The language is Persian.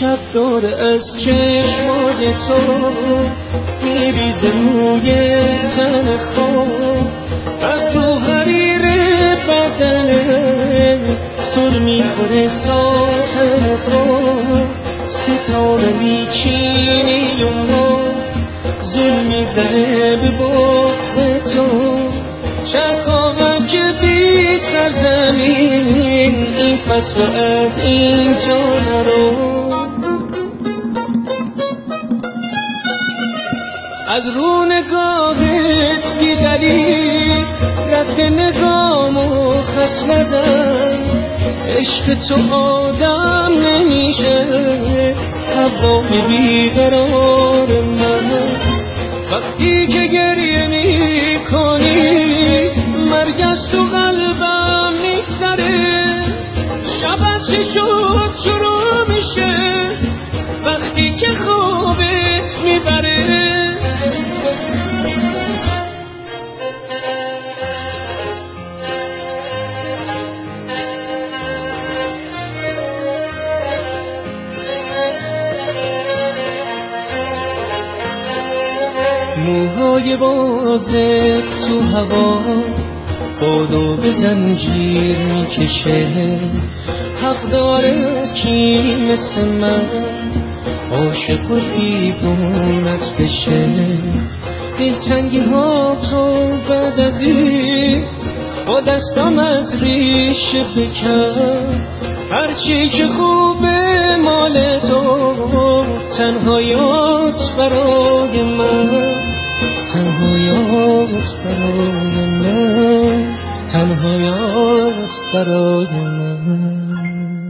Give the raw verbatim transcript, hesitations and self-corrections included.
شب داره از چشمای تو میریزه روی تن خواب، از رو حریر بدنه سر میخوره ساتن خواب، ستاره میچینی و ما ظلم میزنه به بغض تو، چکاوک بی سرزمین این فصل از اینجا نرو. از رو نگاهت بی دلیل رد نگامو خط نزن، عشق تو آدم نمیشه هوای بیقرار من، وقتی که گریه میکنی مرگ از تو قلبم میگذره، شب از چی شد شروع میشه وقتی که خوابت میبره. موهای بازه تو هوا بادو به زنجیر میکشه، حق داره کی مثل من عاشق و بیگونت بشه، دلتنگی ها تو بعد از این با دستم از ریشه بکن، هرچی که خوبه مال تو، تنهایات برای من، تنهایات برای من، تنهایات برای من.